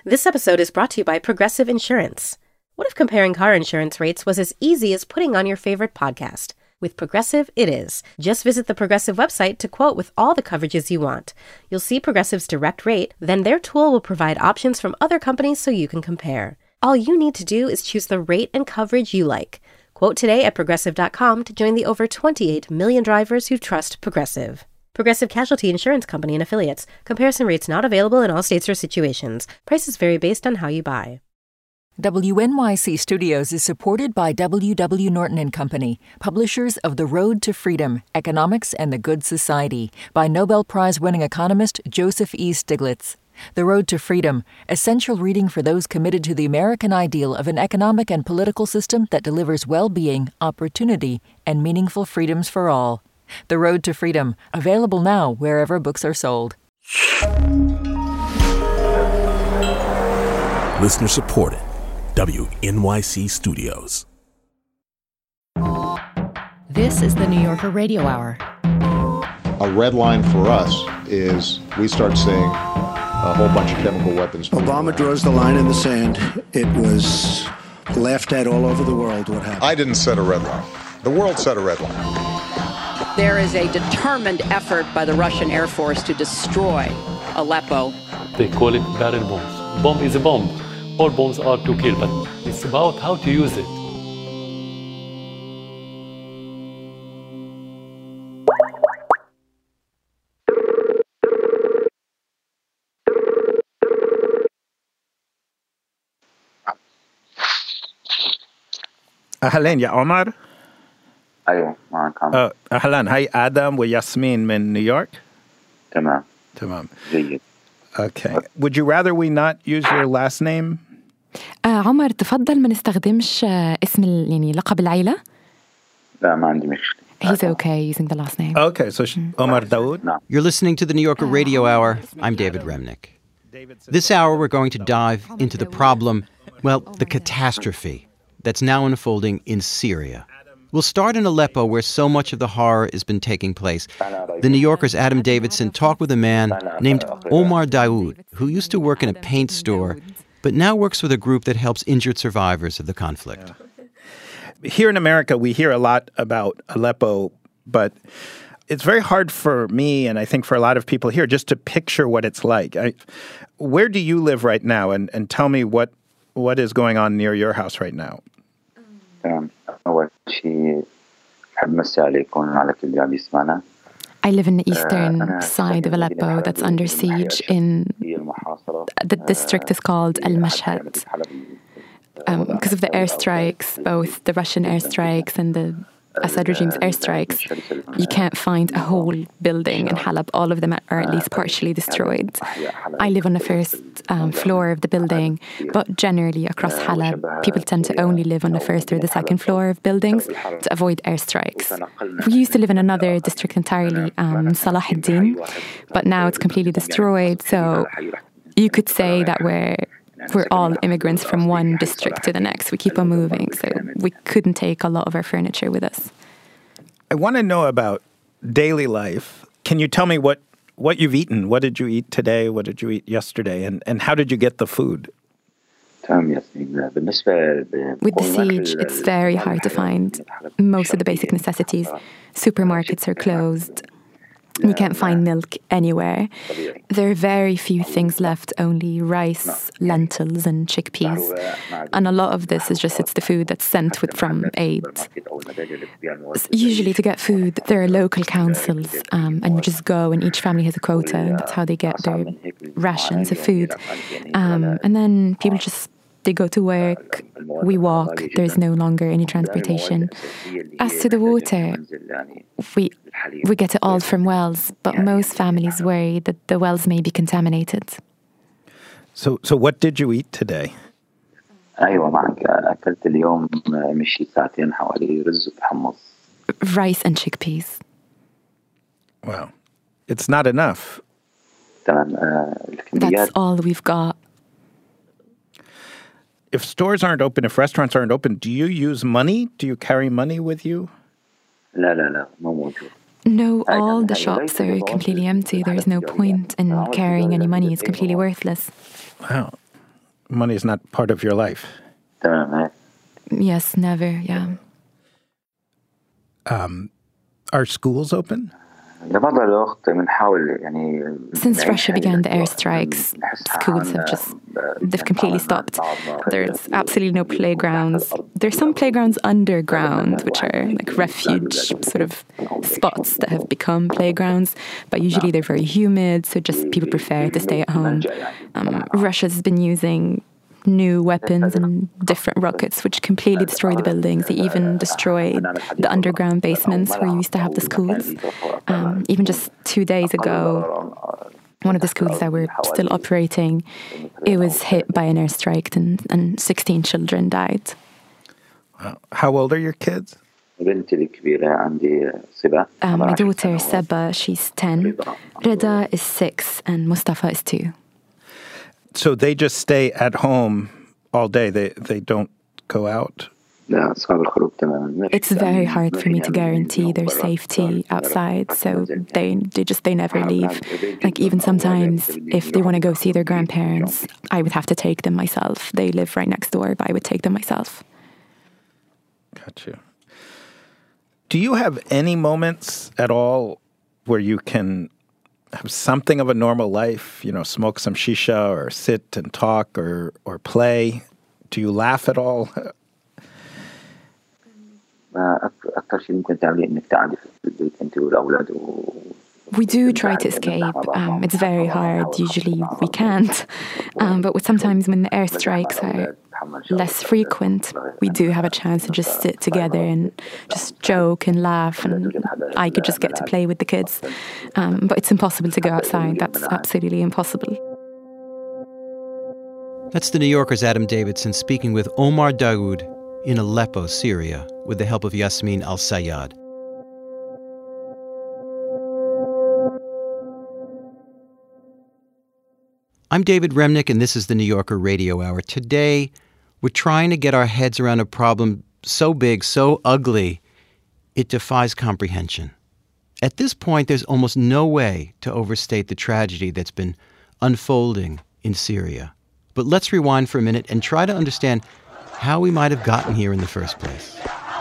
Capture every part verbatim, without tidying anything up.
This episode is brought to you by Progressive Insurance. What if comparing car insurance rates was as easy as putting on your favorite podcast? With Progressive, it is. Just visit the Progressive website to quote with all the coverages you want. You'll see Progressive's direct rate, then their tool will provide options from other companies so you can compare. All you need to do is choose the rate and coverage you like. Quote today at progressive dot com to join the over twenty-eight million drivers who trust Progressive. Progressive Casualty Insurance Company and Affiliates. Comparison rates not available in all states or situations. Prices vary based on how you buy. W N Y C Studios is supported by W W Norton and Company, publishers of The Road to Freedom, Economics and the Good Society, by Nobel Prize-winning economist Joseph E. Stiglitz. The Road to Freedom, essential reading for those committed to the American ideal of an economic and political system that delivers well-being, opportunity, and meaningful freedoms for all. The Road to Freedom, available now wherever books are sold. Listener supported. W N Y C Studios. This is the New Yorker Radio Hour. A red line for us is we start seeing a whole bunch of chemical weapons. Obama draws the line in the sand. It was laughed at all over the world what happened. I didn't set a red line. The world set a red line. There is a determined effort by the Russian Air Force to destroy Aleppo. They call it barrel bombs. Bomb is a bomb. All bombs are to kill, but it's about how to use it. أهلين يا عمر. أيوة معك عمر. أه أهلا، هاي آدم وياسمين من نيويورك. تمام. تمام. جيد. Okay. Would you rather we not use your last name? آه عمر تفضل ما نستخدمش آه اسم ال- يعني لقب العيلة. لا ما عندي مشكلة. He's okay using the last name. Okay, so sh- Omar Daoud. نعم. You're listening to the New Yorker Radio Hour. I'm David Remnick. This hour, we're going to dive into the problem, well, the catastrophe that's now unfolding in Syria. We'll start in Aleppo, where so much of the horror has been taking place. The New Yorker's Adam Davidson talked with a man named Omar Daoud, who used to work in a paint store, but now works with a group that helps injured survivors of the conflict. Here in America, we hear a lot about Aleppo, but it's very hard for me, and I think for a lot of people here, just to picture what it's like. I, where do you live right now? And, and tell me what, what is going on near your house right now. تمام. أول شيء أحب مسي عليكم وعلى كل اللي عم يسمعنا. I live in the eastern side of Aleppo that's under siege in the district is called Al-Mashhad. Um, because of the airstrikes, both the Russian airstrikes and the Assad regime's airstrikes, you can't find a whole building in Halab. All of them are at least partially destroyed. I live on the first um, floor of the building, but generally across Halab, people tend to only live on the first or the second floor of buildings to avoid airstrikes. We used to live in another district entirely, um, Salah ad-Din, but now it's completely destroyed. So you could say that we're We're all immigrants from one district to the next. We keep on moving, so we couldn't take a lot of our furniture with us. I want to know about daily life. Can you tell me what, what you've eaten? What did you eat today? What did you eat yesterday? And, and how did you get the food? With the siege, it's very hard to find most of the basic necessities. Supermarkets are closed. You can't find milk anywhere. There are very few things left, only rice, lentils, and chickpeas. And a lot of this is just, it's the food that's sent with from aid. Usually to get food, there are local councils, um, and you just go and each family has a quota, and that's how they get their rations of food. Um, and then people just, they go to work, we walk, there's no longer any transportation. As to the water, we we get it all from wells, but most families worry that the wells may be contaminated. So so what did you eat today? أيوة معك أكلت اليوم مشي ساعتين حوالي رز وحمص. Rice and chickpeas. Wow. It's not enough. That's all we've got. If stores aren't open, if restaurants aren't open, do you use money? Do you carry money with you? لا لا لا مو موجود. No, all the shops are completely empty. There's no point in carrying any money. It's completely worthless. Wow. money is not part of your life. Yes, never, yeah. Um, are schools open? Since Russia began the airstrikes, schools have just, they've completely stopped. There's absolutely no playgrounds. There's some playgrounds underground, which are like refuge sort of spots that have become playgrounds, but usually they're very humid, so just people prefer to stay at home. Um, Russia's been using new weapons and different rockets which completely destroy the buildings. They even destroyed the underground basements where you used to have the schools. Um, even just two days ago, one of the schools that were still operating, it was hit by an airstrike and, and sixteen children died. Wow. How old are your kids? Um, my daughter Seba, she's ten. Reda is six and Mustafa is two. So they just stay at home all day. They they don't go out. It's very hard for me to guarantee their safety outside, so they they just they never leave. Like even sometimes if they want to go see their grandparents, I would have to take them myself. They live right next door, but I would take them myself. Got you. Do you have any moments at all where you can have something of a normal life, you know, smoke some shisha or sit and talk or, or play? Do you laugh at all? We do try to escape. Um, it's very hard. Usually we can't. Um, but sometimes when the airstrikes are less frequent, we do have a chance to just sit together and just joke and laugh, and I could just get to play with the kids. Um, but it's impossible to go outside. That's absolutely impossible. That's the New Yorker's Adam Davidson speaking with Omar Daoud in Aleppo, Syria, with the help of Yasmin Al-Sayad. I'm David Remnick, and this is the New Yorker Radio Hour. Today, we're trying to get our heads around a problem so big, so ugly, it defies comprehension. At this point, there's almost no way to overstate the tragedy that's been unfolding in Syria. But let's rewind for a minute and try to understand how we might have gotten here in the first place.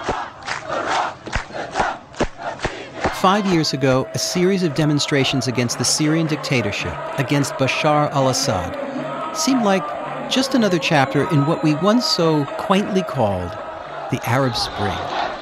Five years ago, a series of demonstrations against the Syrian dictatorship, against Bashar al-Assad, seemed like just another chapter in what we once so quaintly called the Arab Spring.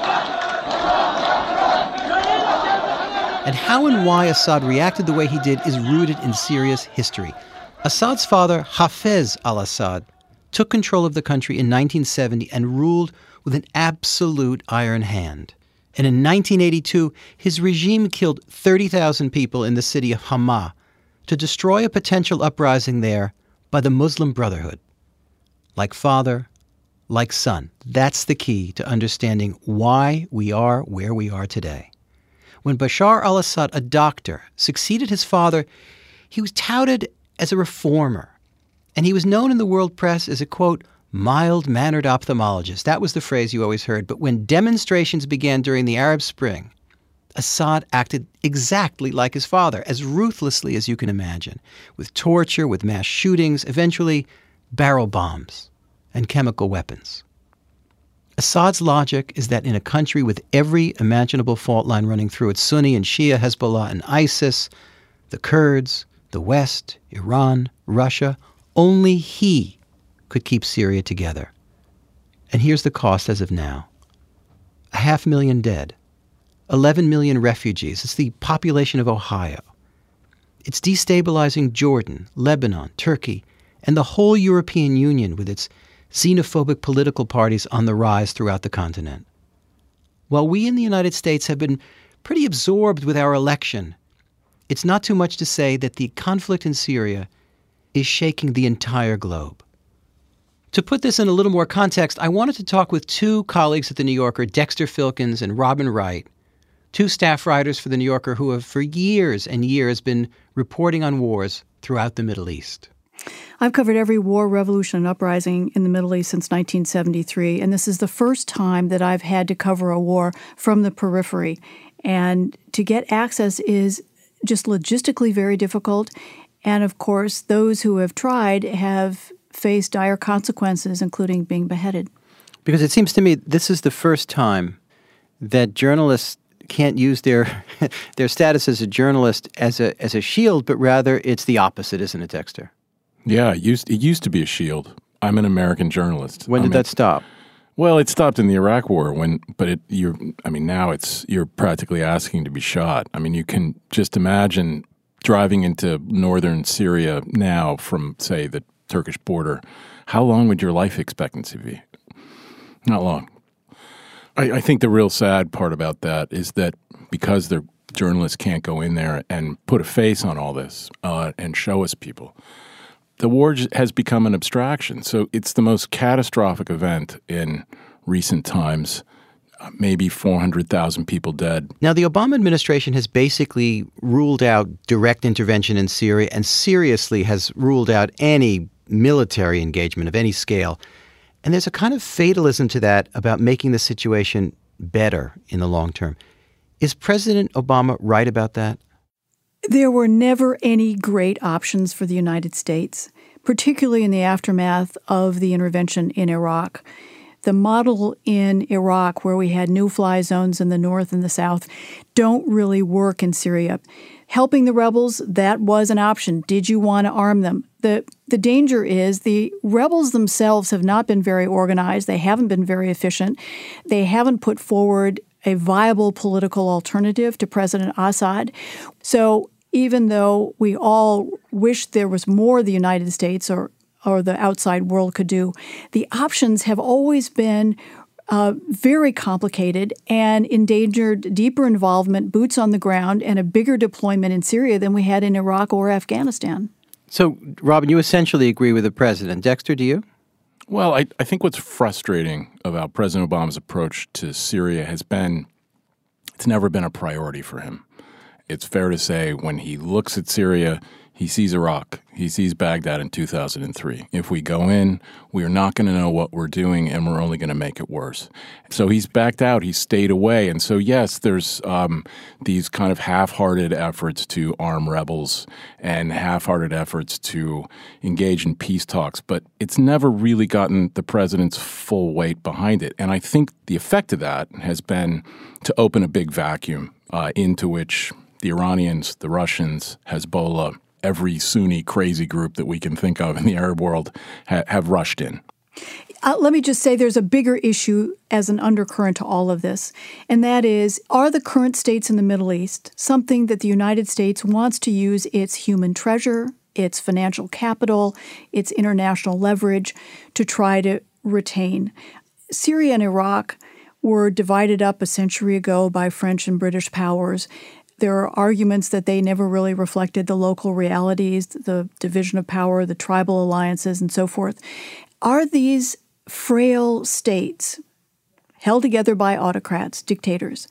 And how and why Assad reacted the way he did is rooted in Syria's history. Assad's father, Hafez al-Assad, took control of the country in nineteen seventy and ruled with an absolute iron hand. And in nineteen eighty-two, his regime killed thirty thousand people in the city of Hama to destroy a potential uprising there by the Muslim Brotherhood. Like father, like son. That's the key to understanding why we are where we are today. When Bashar al-Assad, a doctor, succeeded his father, he was touted as a reformer. And he was known in the world press as a, quote, mild-mannered ophthalmologist. That was the phrase you always heard. But when demonstrations began during the Arab Spring, Assad acted exactly like his father, as ruthlessly as you can imagine, with torture, with mass shootings, eventually barrel bombs and chemical weapons. Assad's logic is that in a country with every imaginable fault line running through it, Sunni and Shia, Hezbollah and ISIS, the Kurds, the West, Iran, Russia, only he could keep Syria together. And here's the cost as of now. A half million dead. eleven million refugees. It's the population of Ohio. It's destabilizing Jordan, Lebanon, Turkey, and the whole European Union with its xenophobic political parties on the rise throughout the continent. While we in the United States have been pretty absorbed with our election, it's not too much to say that the conflict in Syria is shaking the entire globe. To put this in a little more context, I wanted to talk with two colleagues at The New Yorker, Dexter Filkins and Robin Wright, two staff writers for The New Yorker who have for years and years been reporting on wars throughout the Middle East. I've covered every war, revolution, and uprising in the Middle East since nineteen seventy-three, and this is the first time that I've had to cover a war from the periphery. And to get access is just logistically very difficult. And of course, those who have tried have face dire consequences, including being beheaded. Because it seems to me this is the first time that journalists can't use their their status as a journalist as a as a shield, but rather it's the opposite, isn't it, Dexter? Yeah, it used, it used to be a shield. I'm an American journalist. When did I mean, that stop? Well, it stopped in the Iraq War. When, but it, you're, I mean, now it's you're practically asking to be shot. I mean, you can just imagine driving into northern Syria now from, say, the Turkish border. How long would your life expectancy be? Not long. I, I think the real sad part about that is that because the journalists can't go in there and put a face on all this uh, and show us people, the war has become an abstraction. So it's the most catastrophic event in recent times, uh, maybe four hundred thousand people dead. Now, the Obama administration has basically ruled out direct intervention in Syria and seriously has ruled out any military engagement of any scale. And there's a kind of fatalism to that about making the situation better in the long term. Is President Obama right about that? There were never any great options for the United States, particularly in the aftermath of the intervention in Iraq. The model in Iraq, where we had no-fly zones in the north and the south, don't really work in Syria. Helping the rebels, that was an option. Did you want to arm them? The the danger is the rebels themselves have not been very organized. They haven't been very efficient. They haven't put forward a viable political alternative to President Assad. So even though we all wish there was more the United States or, or the outside world could do, the options have always been uh, very complicated and endangered deeper involvement, boots on the ground, and a bigger deployment in Syria than we had in Iraq or Afghanistan. So, Robin, you essentially agree with the president. Dexter, do you? Well, I, I think what's frustrating about President Obama's approach to Syria has been it's never been a priority for him. It's fair to say when he looks at Syria, he sees Iraq. He sees Baghdad in two thousand three. If we go in, we are not going to know what we're doing, and we're only going to make it worse. So he's backed out. He's stayed away. And so, yes, there's um, these kind of half-hearted efforts to arm rebels and half-hearted efforts to engage in peace talks. But it's never really gotten the president's full weight behind it. And I think the effect of that has been to open a big vacuum uh, into which the Iranians, the Russians, Hezbollah, every Sunni crazy group that we can think of in the Arab world ha- have rushed in. Uh, let me just say there's a bigger issue as an undercurrent to all of this, and that is, are the current states in the Middle East something that the United States wants to use its human treasure, its financial capital, its international leverage to try to retain? Syria and Iraq were divided up a century ago by French and British powers. There are arguments that they never really reflected the local realities, the division of power, the tribal alliances, and so forth. Are these frail states, held together by autocrats, dictators,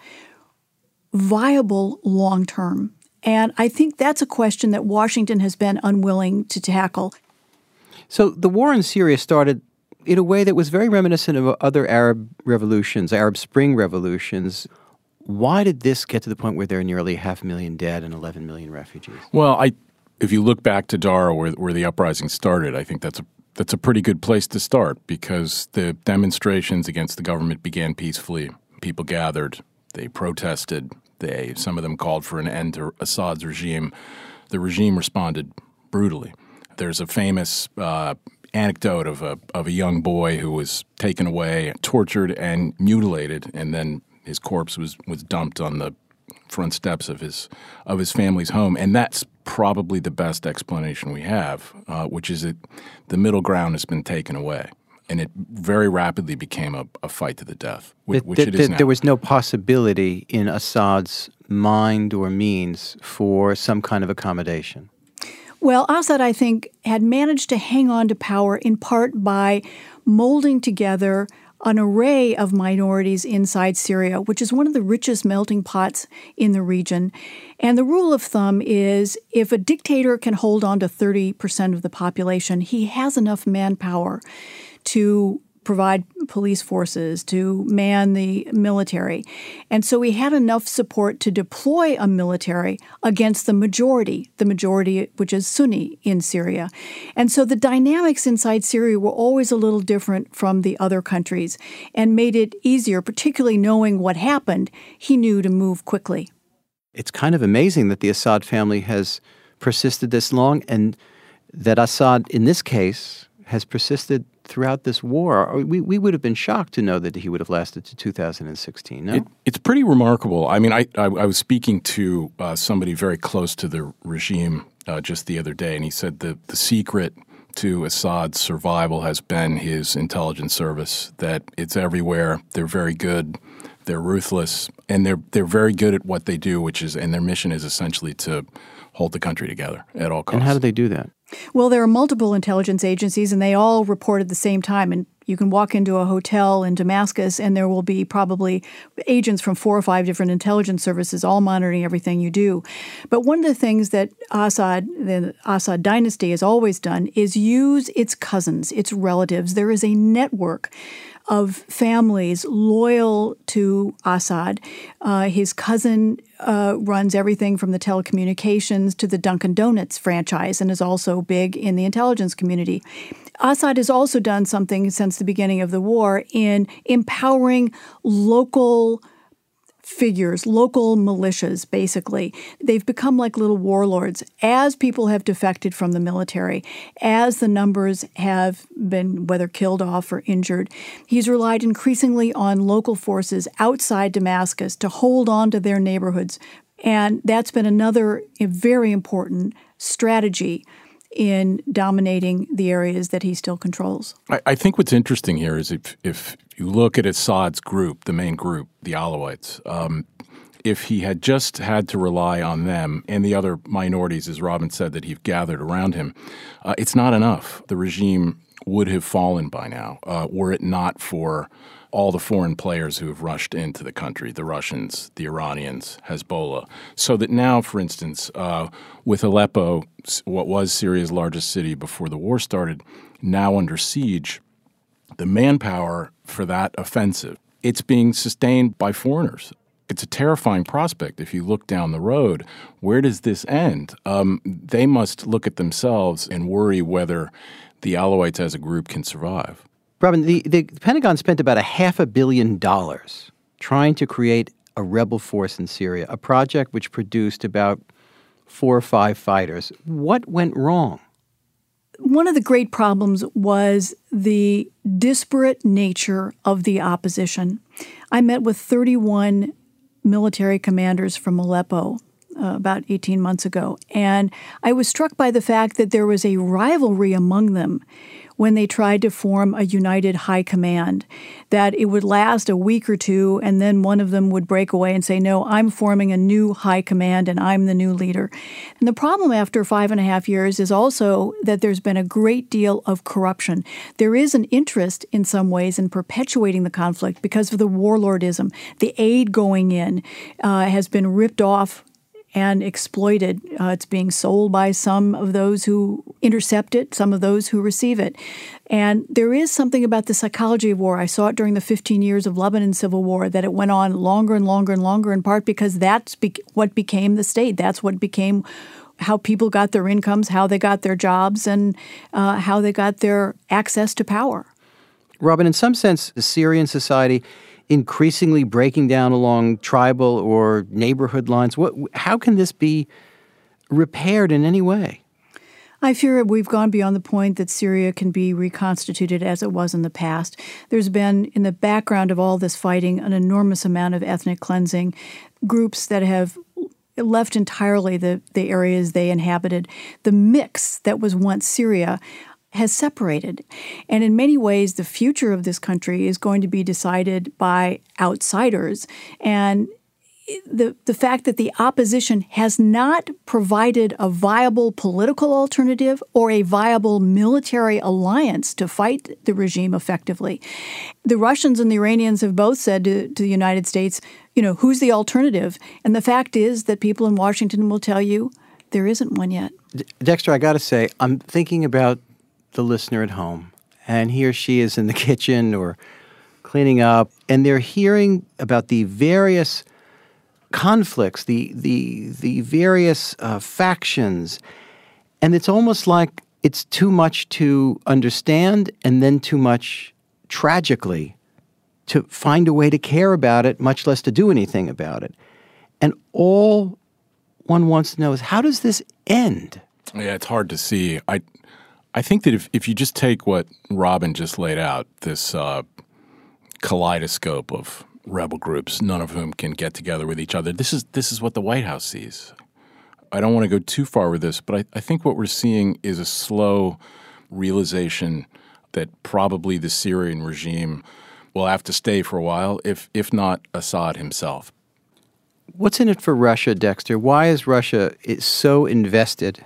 viable long-term? And I think that's a question that Washington has been unwilling to tackle. So the war in Syria started in a way that was very reminiscent of other Arab revolutions, Arab Spring revolutions. Why did this get to the point where there are nearly half a million dead and eleven million refugees? Well, I, if you look back to Dara, where, where the uprising started, I think that's a that's a pretty good place to start because the demonstrations against the government began peacefully. People gathered, they protested, they some of them called for an end to Assad's regime. The regime responded brutally. There's a famous uh, anecdote of a of a young boy who was taken away, tortured, and mutilated, and then his corpse was, was dumped on the front steps of his of his family's home. And that's probably the best explanation we have, uh, which is that the middle ground has been taken away. And it very rapidly became a, a fight to the death, which, which th- it th- is now. There was no possibility in Assad's mind or means for some kind of accommodation. Well, Assad, I think, had managed to hang on to power in part by molding together an array of minorities inside Syria, which is one of the richest melting pots in the region. And the rule of thumb is if a dictator can hold on to thirty percent of the population, he has enough manpower to provide police forces, to man the military. And so he had enough support to deploy a military against the majority, the majority which is Sunni in Syria. And so the dynamics inside Syria were always a little different from the other countries and made it easier, particularly knowing what happened, he knew to move quickly. It's kind of amazing that the Assad family has persisted this long and that Assad, in this case, has persisted throughout this war. We, we would have been shocked to know that he would have lasted to two thousand sixteen, no? It, it's pretty remarkable. I mean, I, I, I was speaking to uh, somebody very close to the regime uh, just the other day, and he said the, the secret to Assad's survival has been his intelligence service, that it's everywhere. They're very good. They're ruthless. And they're they're very good at what they do, which is, and their mission is essentially to hold the country together at all costs. And how do they do that? Well, there are multiple intelligence agencies, and they all report at the same time. And you can walk into a hotel in Damascus, and there will be probably agents from four or five different intelligence services all monitoring everything you do. But one of the things that Assad, the Assad dynasty has always done is use its cousins, its relatives. There is a network of families loyal to Assad. Uh, his cousin uh, runs everything from the telecommunications to the Dunkin' Donuts franchise and is also big in the intelligence community. Assad has also done something since the beginning of the war in empowering local figures, local militias, basically. They've become like little warlords. As people have defected from the military, as the numbers have been, whether killed off or injured, he's relied increasingly on local forces outside Damascus to hold on to their neighborhoods. And that's been another very important strategy in dominating the areas that he still controls. I, I think what's interesting here is if, if you look at Assad's group, the main group, the Alawites, um, if he had just had to rely on them and the other minorities, as Robin said, that he've gathered around him, uh, it's not enough. The regime would have fallen by now uh, were it not for all the foreign players who have rushed into the country, the Russians, the Iranians, Hezbollah. So that now, for instance, uh, with Aleppo, what was Syria's largest city before the war started, now under siege, the manpower for that offensive, it's being sustained by foreigners. It's a terrifying prospect. If you look down the road, where does this end? Um, they must look at themselves and worry whether the Alawites as a group can survive. Robin, the, the Pentagon spent about a half a billion dollars trying to create a rebel force in Syria, a project which produced about four or five fighters. What went wrong? One of the great problems was the disparate nature of the opposition. I met with thirty-one military commanders from Aleppo uh, about eighteen months ago, and I was struck by the fact that there was a rivalry among them when they tried to form a united high command, that it would last a week or two, and then one of them would break away and say, no, I'm forming a new high command, and I'm the new leader. And the problem after five and a half years is also that there's been a great deal of corruption. There is an interest in some ways in perpetuating the conflict because of the warlordism. The aid going in uh, has been ripped off and exploited. Uh, it's being sold by some of those who intercept it, some of those who receive it. And there is something about the psychology of war. I saw it during the fifteen years of Lebanon civil war, that it went on longer and longer and longer, in part because that's be- what became the state. That's what became how people got their incomes, how they got their jobs, and uh, how they got their access to power. Robin, in some sense, the Syrian society increasingly breaking down along tribal or neighborhood lines. What, how can this be repaired in any way? I fear we've gone beyond the point that Syria can be reconstituted as it was in the past. There's been, in the background of all this fighting, an enormous amount of ethnic cleansing, groups that have left entirely the, the areas they inhabited. The mix that was once Syria has separated. And in many ways, the future of this country is going to be decided by outsiders. And the the fact that the opposition has not provided a viable political alternative or a viable military alliance to fight the regime effectively. The Russians and the Iranians have both said to, to the United States, you know, who's the alternative? And the fact is that people in Washington will tell you there isn't one yet. D- Dexter, I got to say, I'm thinking about the listener at home and he or she is in the kitchen or cleaning up, and they're hearing about the various conflicts, the the the various uh, factions, and it's almost like it's too much to understand, and then too much, tragically, to find a way to care about it, much less to do anything about it. And all one wants to know is, how does this end? Yeah, it's hard to see. I I think that if, if you just take what Robin just laid out, this uh, kaleidoscope of rebel groups, none of whom can get together with each other, this is this is what the White House sees. I don't want to go too far with this, but I, I think what we're seeing is a slow realization that probably the Syrian regime will have to stay for a while, if if not Assad himself. What's in it for Russia, Dexter? Why is Russia so invested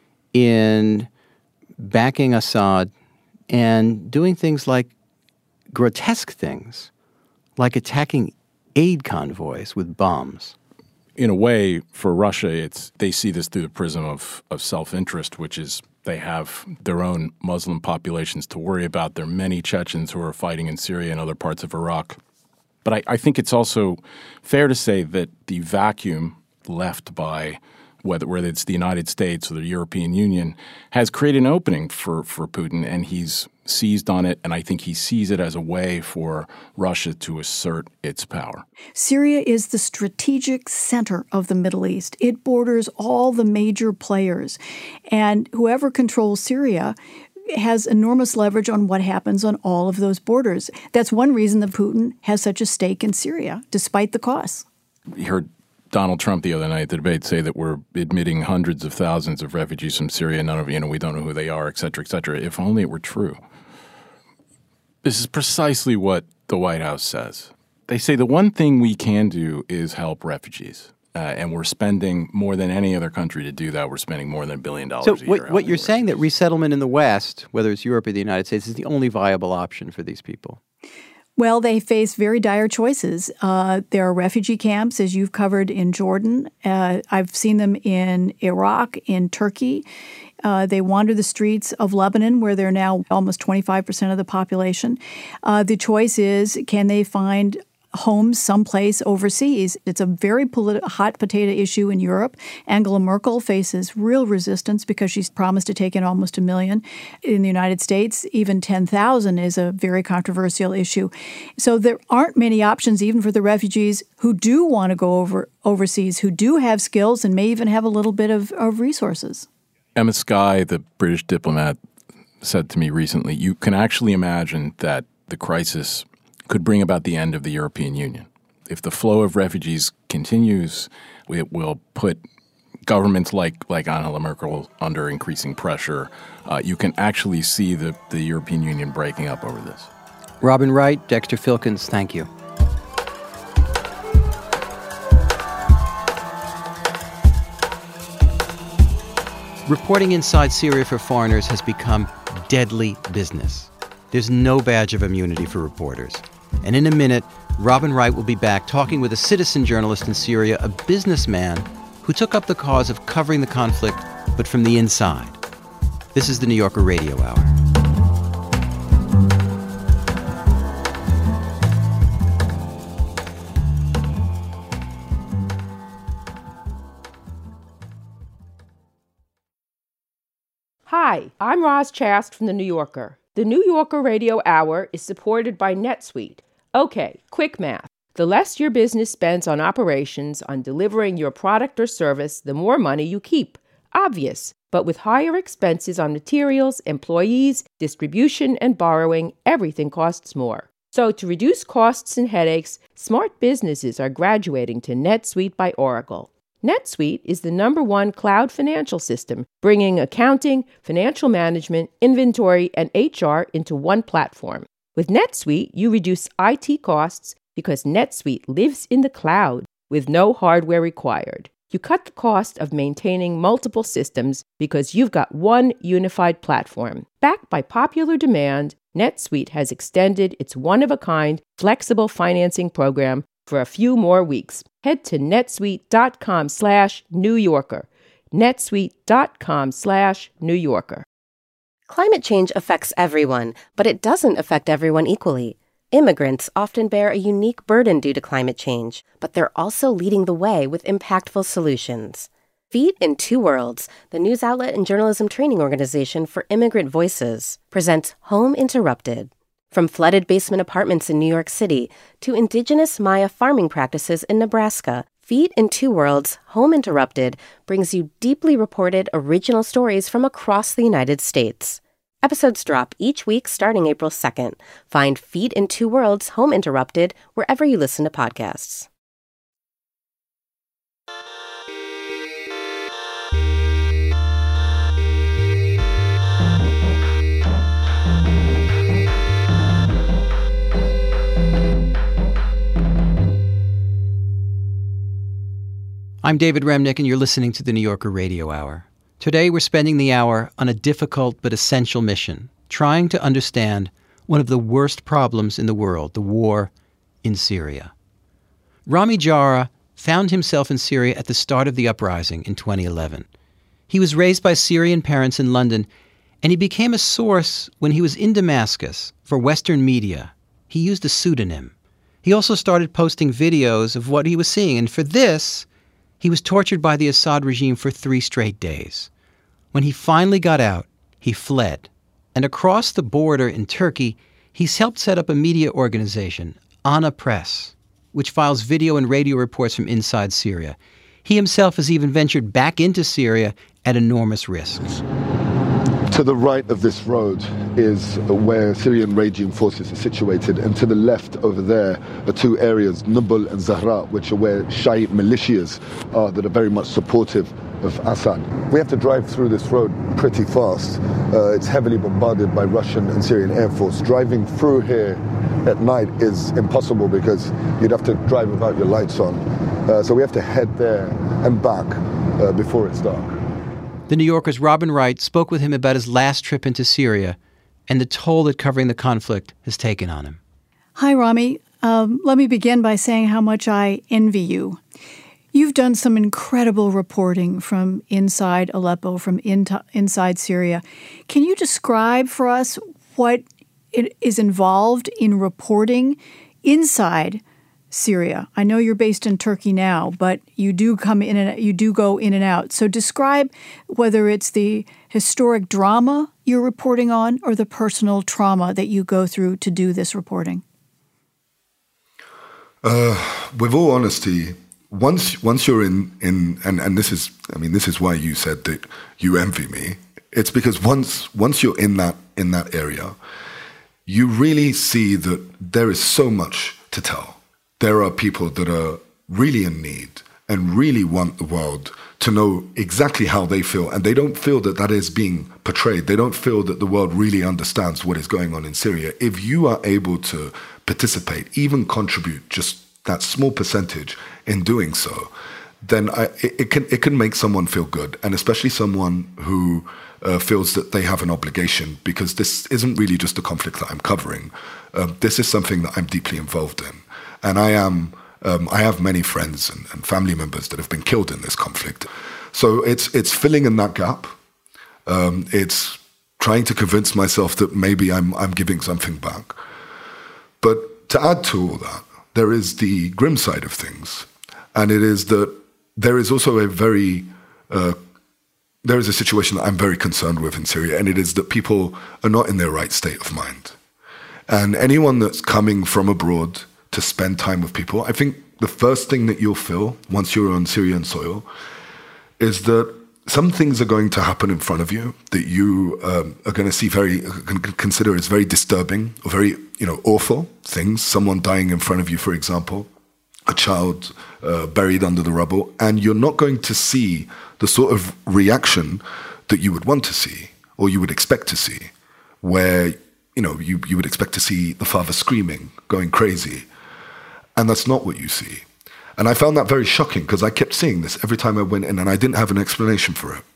in backing Assad and doing things like grotesque things, like attacking aid convoys with bombs? In a way, for Russia, it's they see this through the prism of, of self-interest, which is they have their own Muslim populations to worry about. There are many Chechens who are fighting in Syria and other parts of Iraq. But I, I think it's also fair to say that the vacuum left by whether whether it's the United States or the European Union has created an opening for, for Putin, and he's seized on it, and I think he sees it as a way for Russia to assert its power. Syria is the strategic center of the Middle East. It borders all the major players, and whoever controls Syria has enormous leverage on what happens on all of those borders. That's one reason that Putin has such a stake in Syria, despite the costs. You heard Donald Trump the other night at the debate say that we're admitting hundreds of thousands of refugees from Syria. None of you know, we don't know who they are, et cetera, et cetera. If only it were true. This is precisely what the White House says. They say the one thing we can do is help refugees. Uh, and we're spending more than any other country to do that. We're spending more than a billion dollars so a year. So what, what you're saying that resettlement in the West, whether it's Europe or the United States, is the only viable option for these people? Well, they face very dire choices. Uh, there are refugee camps, as you've covered, in Jordan. Uh, I've seen them in Iraq, in Turkey. Uh, they wander the streets of Lebanon, where they're now almost twenty-five percent of the population. Uh, the choice is, can they find homes someplace overseas? It's a very politi- hot potato issue in Europe. Angela Merkel faces real resistance because she's promised to take in almost a million. In the United States, even ten thousand is a very controversial issue. So there aren't many options even for the refugees who do want to go over overseas, who do have skills and may even have a little bit of, of resources. Emma Skye, the British diplomat, said to me recently, you can actually imagine that the crisis could bring about the end of the European Union. If the flow of refugees continues, it will put governments like, like Angela Merkel under increasing pressure. Uh, you can actually see the, the European Union breaking up over this. Robin Wright, Dexter Filkins, thank you. Reporting inside Syria for foreigners has become deadly business. There's no badge of immunity for reporters. And in a minute, Robin Wright will be back talking with a citizen journalist in Syria, a businessman who took up the cause of covering the conflict, but from the inside. This is the New Yorker Radio Hour. Hi, I'm Roz Chast from The New Yorker. The New Yorker Radio Hour is supported by NetSuite. Okay, quick math. The less your business spends on operations, on delivering your product or service, the more money you keep. Obvious. But with higher expenses on materials, employees, distribution, and borrowing, everything costs more. So to reduce costs and headaches, smart businesses are graduating to NetSuite by Oracle. NetSuite is the number one cloud financial system, bringing accounting, financial management, inventory, and H R into one platform. With NetSuite, you reduce I T costs because NetSuite lives in the cloud with no hardware required. You cut the cost of maintaining multiple systems because you've got one unified platform. Backed by popular demand, NetSuite has extended its one-of-a-kind flexible financing program for a few more weeks. Head to netsuite.com slash New Yorker. netsuite.com slash New Yorker. Climate change affects everyone, but it doesn't affect everyone equally. Immigrants often bear a unique burden due to climate change, but they're also leading the way with impactful solutions. Feet in Two Worlds, the news outlet and journalism training organization for immigrant voices, presents Home Interrupted. From flooded basement apartments in New York City to indigenous Maya farming practices in Nebraska, Feet in Two Worlds, Home Interrupted brings you deeply reported original stories from across the United States. Episodes drop each week starting April second. Find Feet in Two Worlds, Home Interrupted wherever you listen to podcasts. I'm David Remnick, and you're listening to the New Yorker Radio Hour. Today, we're spending the hour on a difficult but essential mission, trying to understand one of the worst problems in the world, the war in Syria. Rami Jarrah found himself in Syria at the start of the uprising in twenty eleven. He was raised by Syrian parents in London, and he became a source when he was in Damascus for Western media. He used a pseudonym. He also started posting videos of what he was seeing, and for this, he was tortured by the Assad regime for three straight days. When he finally got out, he fled. And across the border in Turkey, he's helped set up a media organization, Ana Press, which files video and radio reports from inside Syria. He himself has even ventured back into Syria at enormous risks. To the right of this road is where Syrian regime forces are situated, and to the left over there are two areas, Nubul and Zahra, which are where Shiite militias are that are very much supportive of Assad. We have to drive through this road pretty fast. Uh, it's heavily bombarded by Russian and Syrian air force. Driving through here at night is impossible because you'd have to drive without your lights on. Uh, so we have to head there and back uh, before it's dark. The New Yorker's Robin Wright spoke with him about his last trip into Syria and the toll that covering the conflict has taken on him. Hi, Rami. Um, let me begin by saying how much I envy you. You've done some incredible reporting from inside Aleppo, from in inside Syria. Can you describe for us what it is involved in reporting inside Syria? I know you're based in Turkey now, but you do come in and you do go in and out. So describe whether it's the historic drama you're reporting on or the personal trauma that you go through to do this reporting. Uh, with all honesty, once once you're in in and, and this is I mean this is why you said that you envy me. It's because once once you're in that in that area, you really see that there is so much to tell. There are people that are really in need and really want the world to know exactly how they feel, and they don't feel that that is being portrayed. They don't feel that the world really understands what is going on in Syria. If you are able to participate, even contribute just that small percentage in doing so, then I, it, it can it can make someone feel good, and especially someone who uh, feels that they have an obligation, because this isn't really just a conflict that I'm covering. Um, this is something that I'm deeply involved in. And I am, um, I have many friends and, and family members that have been killed in this conflict. So it's it's filling in that gap. Um, it's trying to convince myself that maybe I'm I'm giving something back. But to add to all that, there is the grim side of things, and it is that there is also a very uh, there is a situation that I'm very concerned with in Syria, and it is that people are not in their right state of mind. And anyone that's coming from abroad to spend time with people, I think the first thing that you'll feel once you're on Syrian soil is that some things are going to happen in front of you that you um, are going to see very, consider as very disturbing or very, you know, awful things. Someone dying in front of you, for example, a child uh, buried under the rubble, and you're not going to see the sort of reaction that you would want to see or you would expect to see, where, you know, you, you would expect to see the father screaming, going crazy. And that's not what you see. And I found that very shocking because I kept seeing this every time I went in and I didn't have an explanation for it.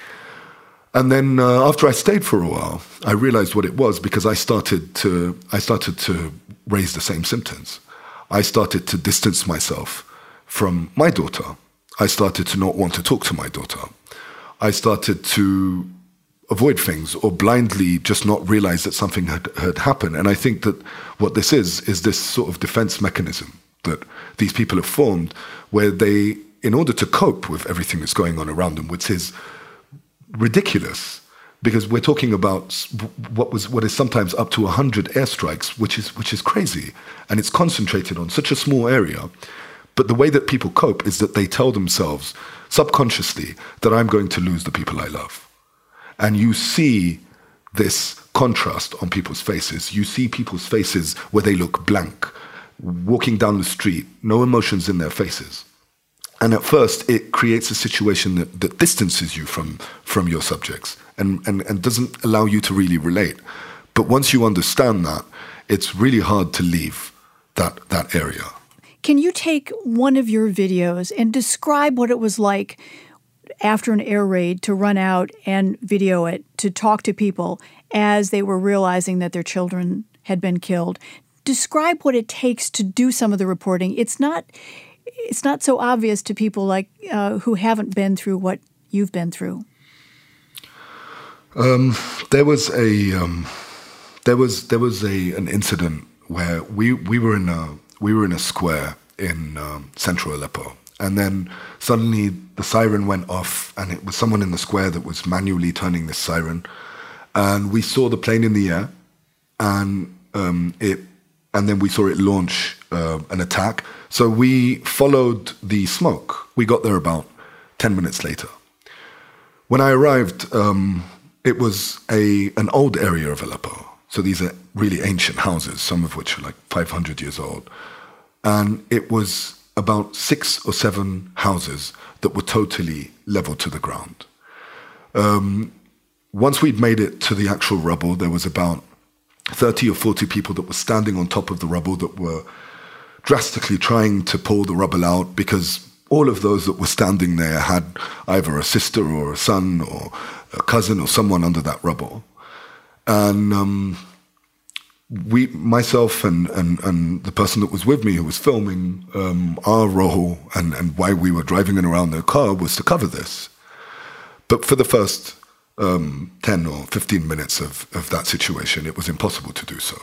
And then uh, after I stayed for a while, I realized what it was because I started to I started to raise the same symptoms. I started to distance myself from my daughter. I started to not want to talk to my daughter. I started to avoid things or blindly just not realize that something had, had happened. And I think that what this is, is this sort of defense mechanism that these people have formed where they, in order to cope with everything that's going on around them, which is ridiculous, because we're talking about what was what is sometimes up to one hundred airstrikes, which is which is crazy, and it's concentrated on such a small area. But the way that people cope is that they tell themselves subconsciously that I'm going to lose the people I love. And you see this contrast on people's faces. You see people's faces where they look blank, walking down the street, no emotions in their faces. And at first, it creates a situation that, that distances you from, from your subjects and, and, and doesn't allow you to really relate. But once you understand that, it's really hard to leave that, that area. Can you take one of your videos and describe what it was like after an air raid to run out and video it, to talk to people as they were realizing that their children had been killed? Describe what it takes to do some of the reporting. It's not it's not so obvious to people like uh, who haven't been through what you've been through. Um, there was a um, there was there was a an incident where we we were in a we were in a square in um, central Aleppo, and then suddenly the siren went off, and it was someone in the square that was manually turning this siren, and we saw the plane in the air, and um, it, and then we saw it launch uh, an attack. So we followed the smoke. We got there about ten minutes later. When I arrived, um, it was a an old area of Aleppo. So these are really ancient houses, some of which are like five hundred years old. And it was about six or seven houses that were totally leveled to the ground. Um, once we'd made it to the actual rubble, there was about thirty or forty people that were standing on top of the rubble that were drastically trying to pull the rubble out, because all of those that were standing there had either a sister or a son or a cousin or someone under that rubble. And um, we, myself and, and, and the person that was with me who was filming, um, our role and, and why we were driving in around their car was to cover this. But for the first um, ten or fifteen minutes of, of that situation, it was impossible to do so.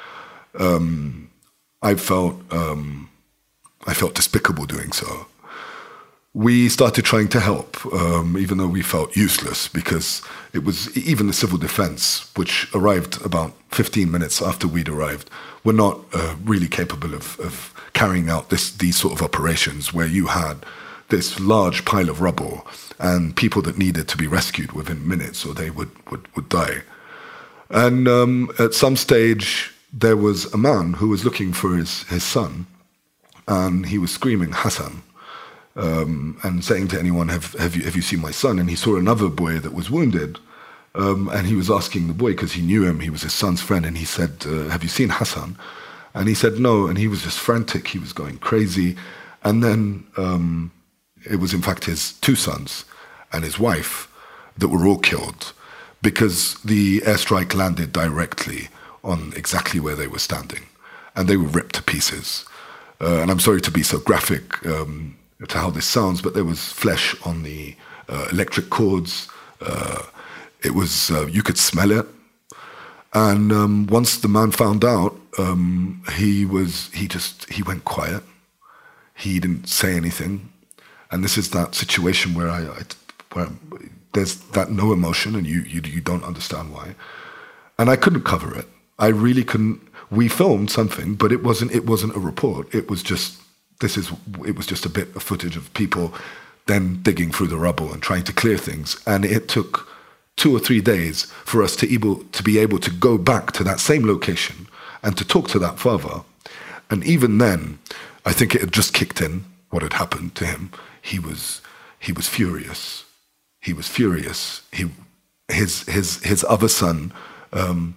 Um, I felt um, I felt despicable doing so. We started trying to help, um, even though we felt useless, because it was even the civil defense, which arrived about fifteen minutes after we'd arrived, were not uh, really capable of, of carrying out this, these sort of operations where you had this large pile of rubble and people that needed to be rescued within minutes or they would, would, would die. And um, at some stage, there was a man who was looking for his, his son, and he was screaming, Hassan. Um, and saying to anyone, have, have, you, have you seen my son? And he saw another boy that was wounded, um, and he was asking the boy, because he knew him, he was his son's friend, and he said, uh, have you seen Hassan? And he said no, and he was just frantic, he was going crazy. And then um, it was in fact his two sons and his wife that were all killed, because the airstrike landed directly on exactly where they were standing, and they were ripped to pieces. Uh, and I'm sorry to be so graphic, um, to how this sounds, but there was flesh on the uh, electric cords. Uh, it was, uh, you could smell it. And um, once the man found out, um, he was, he just, he went quiet. He didn't say anything. And this is that situation where I, I where there's that no emotion, and you, you, you don't understand why. And I couldn't cover it. I really couldn't. We filmed something, but it wasn't, it wasn't a report. It was just, This is. It was just a bit of footage of people then digging through the rubble and trying to clear things. And it took two or three days for us to able to be able to go back to that same location and to talk to that father. And even then, I think it had just kicked in what had happened to him. He was he was furious. He was furious. He his his his other son. Um,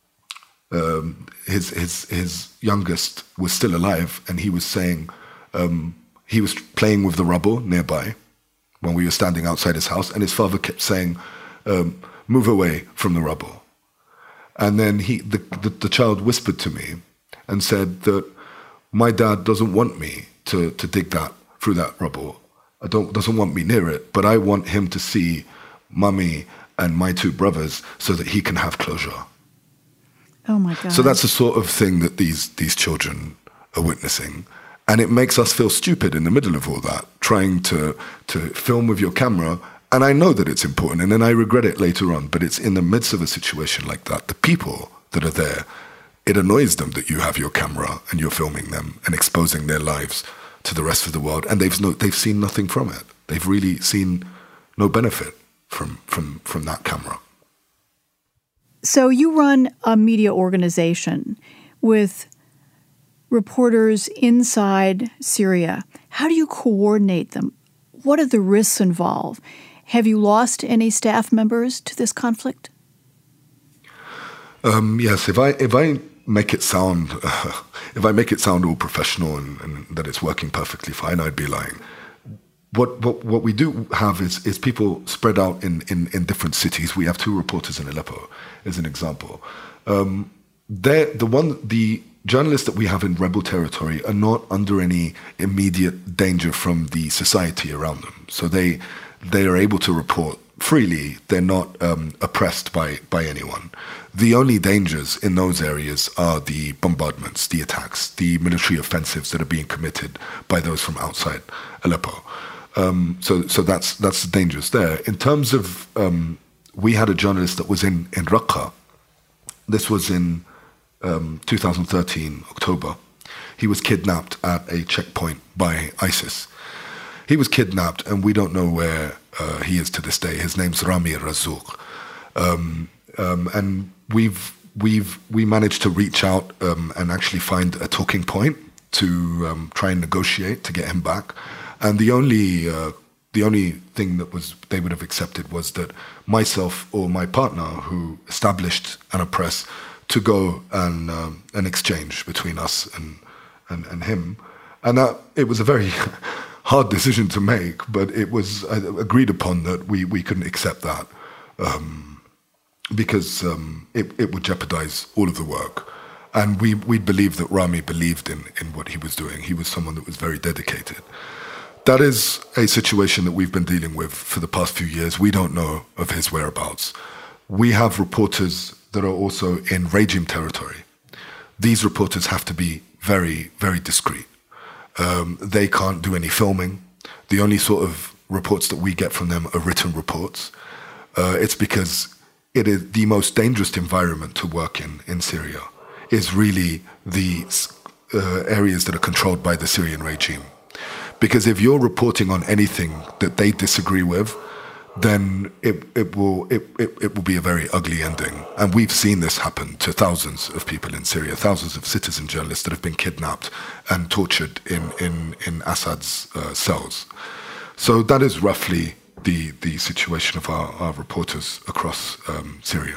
um, his his his youngest was still alive, and he was saying. Um, he was playing with the rubble nearby when we were standing outside his house, and his father kept saying, um, move away from the rubble. And then he, the, the, the child whispered to me and said that my dad doesn't want me to, to dig that through that rubble. I don't, doesn't want me near it, but I want him to see Mummy and my two brothers so that he can have closure. Oh my God. So that's the sort of thing that these these children are witnessing. And it makes us feel stupid in the middle of all that, trying to to film with your camera. And I know that it's important, and then I regret it later on, but it's in the midst of a situation like that. The people that are there, it annoys them that you have your camera and you're filming them and exposing their lives to the rest of the world, and they've no, they've seen nothing from it. They've really seen no benefit from from from that camera. So you run a media organization with reporters inside Syria. How do you coordinate them? What are the risks involved? Have you lost any staff members to this conflict? Um, yes, if I if I make it sound uh, if I make it sound all professional and, and that it's working perfectly fine, I'd be lying. What what what we do have is is people spread out in, in, in different cities. We have two reporters in Aleppo, as an example. Um, they're the one the journalists that we have in rebel territory are not under any immediate danger from the society around them. So they they are able to report freely. They're not um, oppressed by, by anyone. The only dangers in those areas are the bombardments, the attacks, the military offensives that are being committed by those from outside Aleppo. Um, so so that's that's the dangers there. In terms of, um, we had a journalist that was in, in Raqqa. This was in Um, two thousand thirteen, October. He was kidnapped at a checkpoint by ISIS. He was kidnapped, and we don't know where uh, he is to this day. His name's Rami Razouk. Um, um, and we've we've we managed to reach out um, and actually find a talking point to um, try and negotiate to get him back. And the only uh, the only thing that was they would have accepted was that myself or my partner, who established Ana Press, to go and um, an exchange between us and, and and him, and that it was a very hard decision to make, but it was uh, agreed upon that we, we couldn't accept that um, because um, it it would jeopardize all of the work, and we we believed that Rami believed in in what he was doing. He was someone that was very dedicated. That is a situation that we've been dealing with for the past few years. We don't know of his whereabouts. We have reporters that are also in regime territory. These reporters have to be very, very discreet. Um, they can't do any filming. The only sort of reports that we get from them are written reports. Uh, it's because it is the most dangerous environment to work in in Syria is really the uh, areas that are controlled by the Syrian regime. Because if you're reporting on anything that they disagree with, then it it will it, it, it will be a very ugly ending. And we've seen this happen to thousands of people in Syria, thousands of citizen journalists that have been kidnapped and tortured in in in Assad's uh, cells. So that is roughly the the situation of our, our reporters across um, Syria.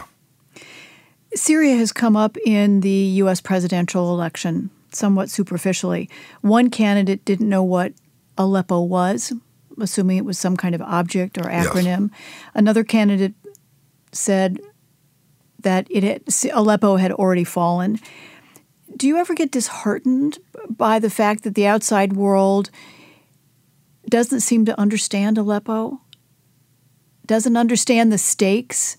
Syria has come up in the U S presidential election somewhat superficially. One candidate didn't know what Aleppo was, assuming it was some kind of object or acronym. Yes. Another candidate said that it had, Aleppo had already fallen. Do you ever get disheartened by the fact that the outside world doesn't seem to understand Aleppo? Doesn't understand the stakes?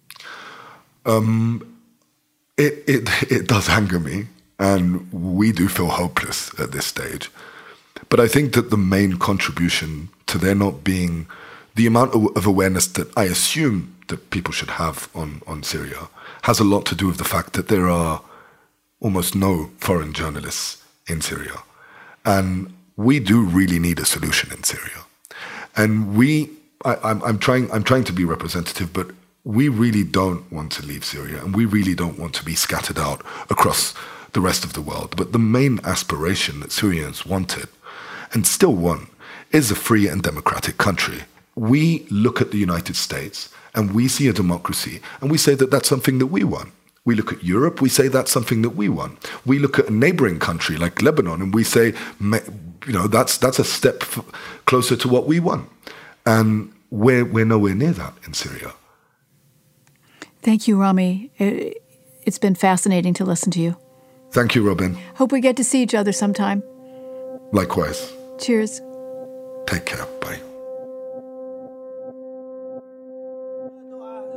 Um, it, it, it does anger me, and we do feel hopeless at this stage. But I think that the main contribution to there not being the amount of awareness that I assume that people should have on, on Syria has a lot to do with the fact that there are almost no foreign journalists in Syria. And we do really need a solution in Syria. And we, I, I'm, I'm trying, I'm trying to be representative, but we really don't want to leave Syria, and we really don't want to be scattered out across the rest of the world. But the main aspiration that Syrians wanted and still want is a free and democratic country. We look at the United States and we see a democracy and we say that that's something that we want. We look at Europe, we say that's something that we want. We look at a neighboring country like Lebanon and we say, you know, that's that's a step closer to what we want. And we're, we're nowhere near that in Syria. Thank you, Rami. It's been fascinating to listen to you. Thank you, Robin. Hope we get to see each other sometime. Likewise. Cheers. Take care. Bye.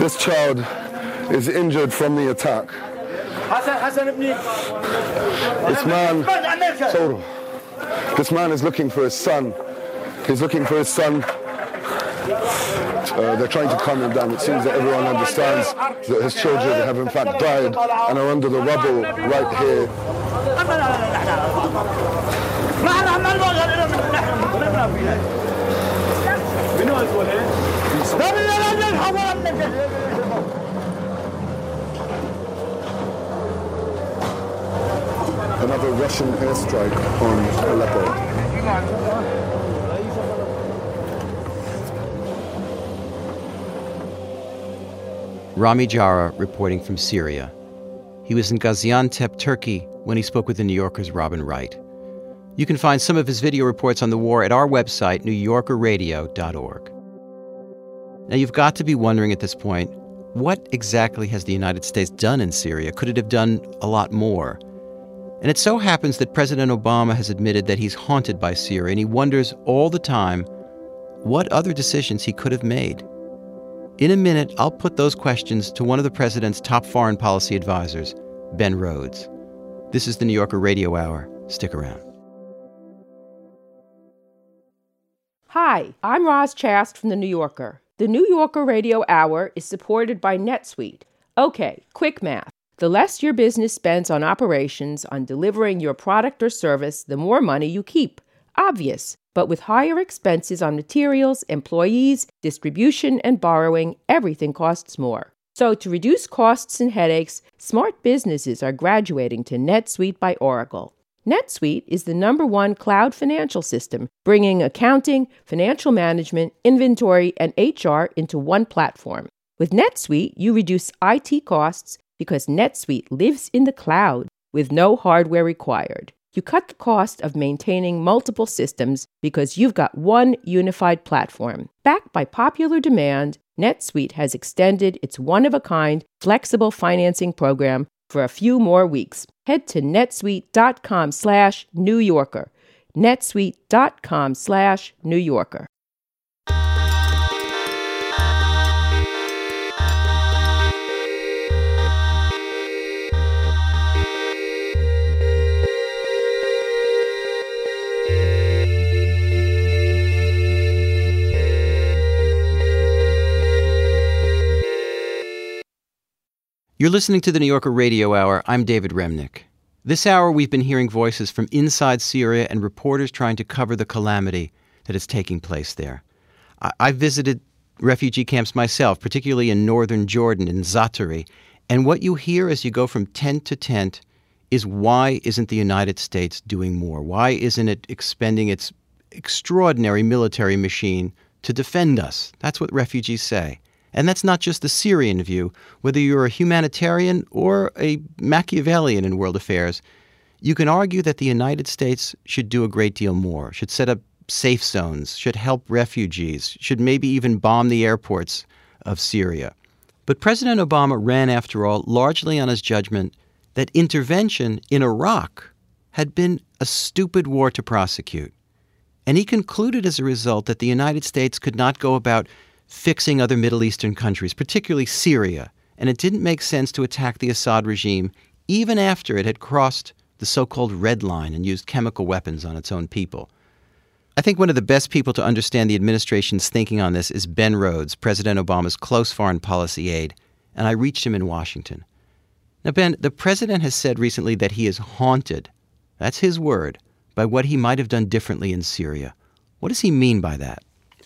This child is injured from the attack. This man, Soro, this man is looking for his son. He's looking for his son. Uh, they're trying to calm him down. It seems that everyone understands that his children have in fact died and are under the rubble right here. Another Russian airstrike on Aleppo. Rami Jarrah reporting from Syria. He was in Gaziantep, Turkey, when he spoke with the New Yorker's Robin Wright. You can find some of his video reports on the war at our website, new yorker radio dot org. Now, you've got to be wondering at this point, what exactly has the United States done in Syria? Could it have done a lot more? And it so happens that President Obama has admitted that he's haunted by Syria, and he wonders all the time what other decisions he could have made. In a minute, I'll put those questions to one of the president's top foreign policy advisors, Ben Rhodes. This is the New Yorker Radio Hour. Stick around. Hi, I'm Roz Chast from The New Yorker. The New Yorker Radio Hour is supported by NetSuite. Okay, quick math. The less your business spends on operations, on delivering your product or service, the more money you keep. Obvious. But with higher expenses on materials, employees, distribution, and borrowing, everything costs more. So to reduce costs and headaches, smart businesses are graduating to NetSuite by Oracle. NetSuite is the number one cloud financial system, bringing accounting, financial management, inventory, and H R into one platform. With NetSuite, you reduce I T costs because NetSuite lives in the cloud with no hardware required. You cut the cost of maintaining multiple systems because you've got one unified platform. Backed by popular demand, NetSuite has extended its one-of-a-kind flexible financing program for a few more weeks. Head to netsuite.com slash New Yorker. netsuite.com slash New Yorker. You're listening to the New Yorker Radio Hour. I'm David Remnick. This hour, we've been hearing voices from inside Syria and reporters trying to cover the calamity that is taking place there. I- I've visited refugee camps myself, particularly in northern Jordan, in Zaatari, and what you hear as you go from tent to tent is why isn't the United States doing more? Why isn't it expending its extraordinary military machine to defend us? That's what refugees say. And that's not just the Syrian view. Whether you're a humanitarian or a Machiavellian in world affairs, you can argue that the United States should do a great deal more, should set up safe zones, should help refugees, should maybe even bomb the airports of Syria. But President Obama ran, after all, largely on his judgment that intervention in Iraq had been a stupid war to prosecute. And he concluded as a result that the United States could not go about fixing other Middle Eastern countries, particularly Syria, and it didn't make sense to attack the Assad regime even after it had crossed the so-called red line and used chemical weapons on its own people. I think one of the best people to understand the administration's thinking on this is Ben Rhodes, President Obama's close foreign policy aide, and I reached him in Washington. Now, Ben, the president has said recently that he is haunted, that's his word, by what he might have done differently in Syria. What does he mean by that?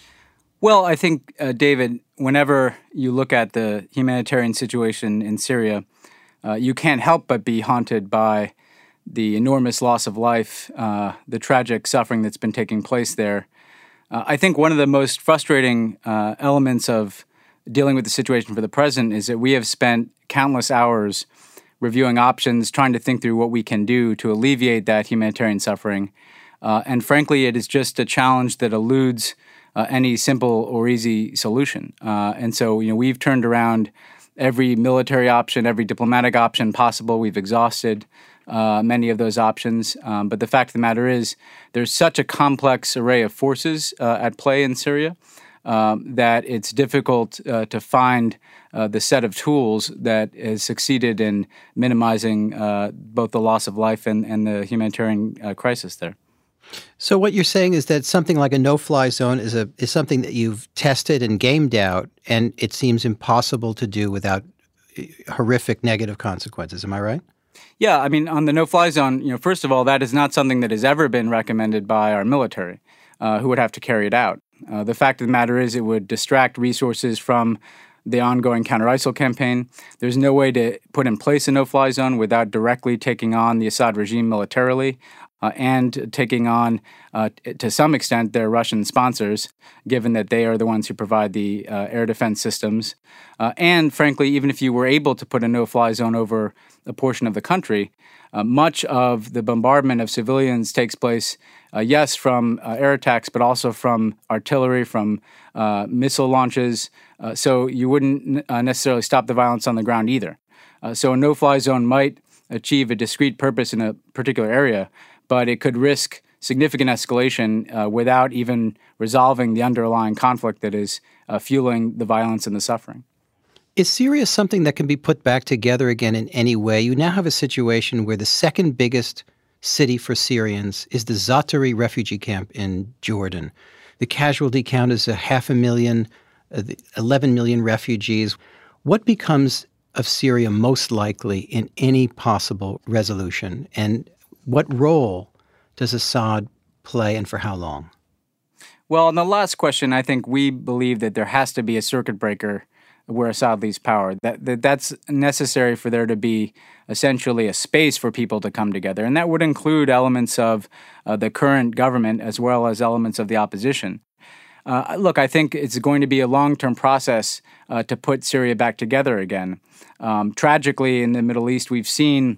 Well, I think, uh, David, whenever you look at the humanitarian situation in Syria, uh, you can't help but be haunted by the enormous loss of life, uh, the tragic suffering that's been taking place there. Uh, I think one of the most frustrating uh, elements of dealing with the situation for the president is that we have spent countless hours reviewing options, trying to think through what we can do to alleviate that humanitarian suffering. Uh, and frankly, it is just a challenge that eludes Uh, any simple or easy solution. Uh, and so, you know, we've turned around every military option, every diplomatic option possible. We've exhausted uh, many of those options. Um, but the fact of the matter is there's such a complex array of forces uh, at play in Syria um, that it's difficult uh, to find uh, the set of tools that has succeeded in minimizing uh, both the loss of life and, and the humanitarian uh, crisis there. So what you're saying is that something like a no-fly zone is a is something that you've tested and gamed out, and it seems impossible to do without horrific negative consequences. Am I right? Yeah, I mean, on the no-fly zone, you know, first of all, that is not something that has ever been recommended by our military, uh, who would have to carry it out. Uh, the fact of the matter is it would distract resources from the ongoing counter-ISIL campaign. There's no way to put in place a no-fly zone without directly taking on the Assad regime militarily uh, and taking on, uh, to some extent, their Russian sponsors, given that they are the ones who provide the uh, air defense systems. Uh, and, frankly, even if you were able to put a no-fly zone over a portion of the country, uh, much of the bombardment of civilians takes place, uh, yes, from uh, air attacks, but also from artillery, from uh, missile launches. Uh, so you wouldn't uh, necessarily stop the violence on the ground either. Uh, so a no-fly zone might achieve a discrete purpose in a particular area, but it could risk significant escalation uh, without even resolving the underlying conflict that is uh, fueling the violence and the suffering. Is Syria something that can be put back together again in any way? You now have a situation where the second biggest city for Syrians is the Zaatari refugee camp in Jordan. The casualty count is a half a million, uh, eleven million refugees. What becomes of Syria most likely in any possible resolution? And what role does Assad play, and for how long? Well, on the last question, I think we believe that there has to be a circuit breaker where Assad leaves power. That, that That's necessary for there to be essentially a space for people to come together. And that would include elements of uh, the current government as well as elements of the opposition. Uh, look, I think it's going to be a long-term process uh, to put Syria back together again. Um, tragically, in the Middle East, we've seen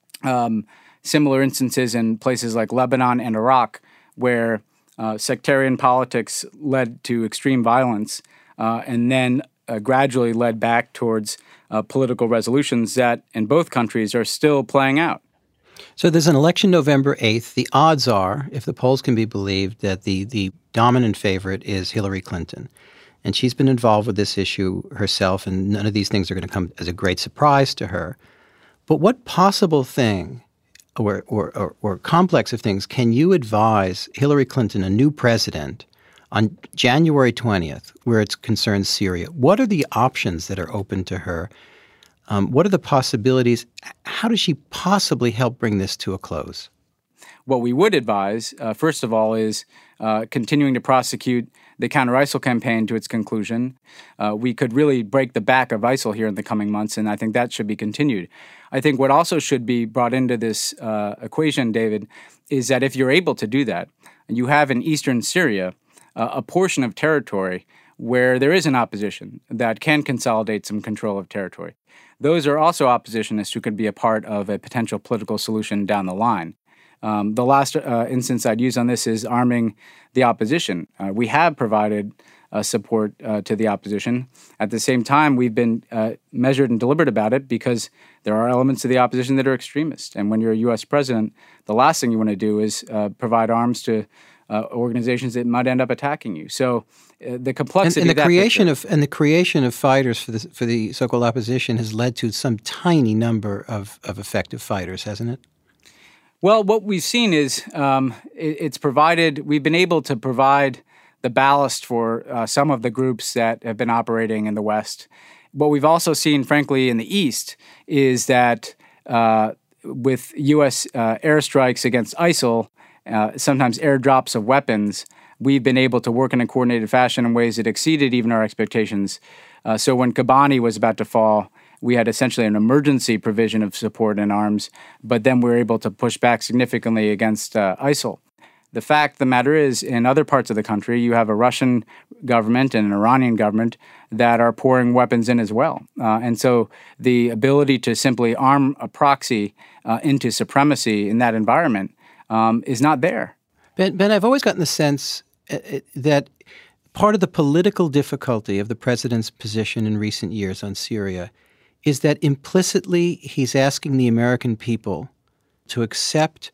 um, similar instances in places like Lebanon and Iraq where uh, sectarian politics led to extreme violence uh, and then Uh, gradually led back towards uh, political resolutions that in both countries are still playing out. So there's an election November eighth. The odds are, if the polls can be believed, that the, the dominant favorite is Hillary Clinton. And she's been involved with this issue herself, and none of these things are going to come as a great surprise to her. But what possible thing or, or, or, or complex of things can you advise Hillary Clinton, a new president, on January twentieth, where it concerns Syria? What are the options that are open to her? Um, what are the possibilities? How does she possibly help bring this to a close? What we would advise, uh, first of all, is uh, continuing to prosecute the counter-ISIL campaign to its conclusion. Uh, we could really break the back of ISIL here in the coming months, and I think that should be continued. I think what also should be brought into this uh, equation, David, is that if you're able to do that, you have in eastern Syria Uh, a portion of territory where there is an opposition that can consolidate some control of territory. Those are also oppositionists who could be a part of a potential political solution down the line. Um, the last uh, instance I'd use on this is arming the opposition. Uh, we have provided uh, support uh, to the opposition. At the same time, we've been uh, measured and deliberate about it because there are elements of the opposition that are extremist. And when you're a U S president, the last thing you want to do is uh, provide arms to Uh, organizations that might end up attacking you. So uh, the complexity and, and the of that creation picture, of and the creation of fighters for the for the so-called opposition has led to some tiny number of of effective fighters, hasn't it? Well, what we've seen is um, it, it's provided. We've been able to provide the ballast for uh, some of the groups that have been operating in the West. What we've also seen, frankly, in the East is that uh, with U S uh, airstrikes against ISIL, Uh, sometimes airdrops of weapons, we've been able to work in a coordinated fashion in ways that exceeded even our expectations. Uh, so when Kobani was about to fall, we had essentially an emergency provision of support and arms, but then we were able to push back significantly against uh, ISIL. The fact of the matter is, in other parts of the country, you have a Russian government and an Iranian government that are pouring weapons in as well. Uh, and so the ability to simply arm a proxy uh, into supremacy in that environment Um, is not there. Ben, Ben, I've always gotten the sense uh, that part of the political difficulty of the president's position in recent years on Syria is that implicitly he's asking the American people to accept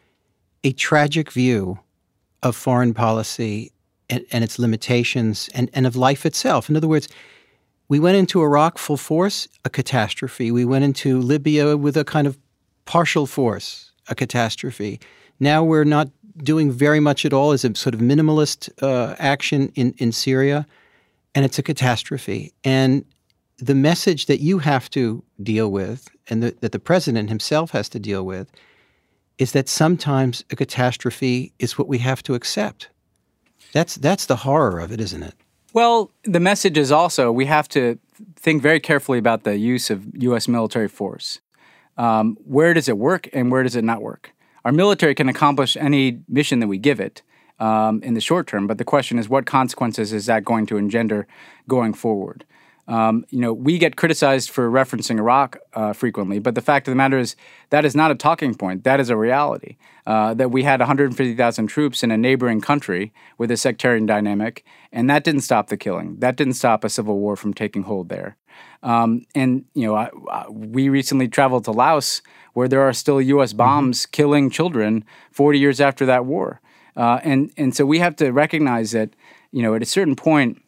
a tragic view of foreign policy and, and its limitations and, and of life itself. In other words, We went into Iraq full force, a catastrophe. We went into Libya with a kind of partial force, a catastrophe. Now we're not doing very much at all as a sort of minimalist uh, action in, in Syria, and it's a catastrophe. And the message that you have to deal with, and the, that the president himself has to deal with, is that sometimes a catastrophe is what we have to accept. That's that's the horror of it, isn't it? Well, the message is also we have to think very carefully about the use of U S military force. Um, where does it work and where does it not work? Our military can accomplish any mission that we give it um, in the short term, but the question is what consequences is that going to engender going forward? Um, you know, we get criticized for referencing Iraq uh, frequently, but the fact of the matter is that is not a talking point. That is a reality. Uh, that we had one hundred fifty thousand troops in a neighboring country with a sectarian dynamic, and that didn't stop the killing. That didn't stop a civil war from taking hold there. Um, and, you know, I, I, we recently traveled to Laos, where there are still U S bombs mm-hmm. killing children forty years after that war. Uh, and, and so we have to recognize that, you know, at a certain point,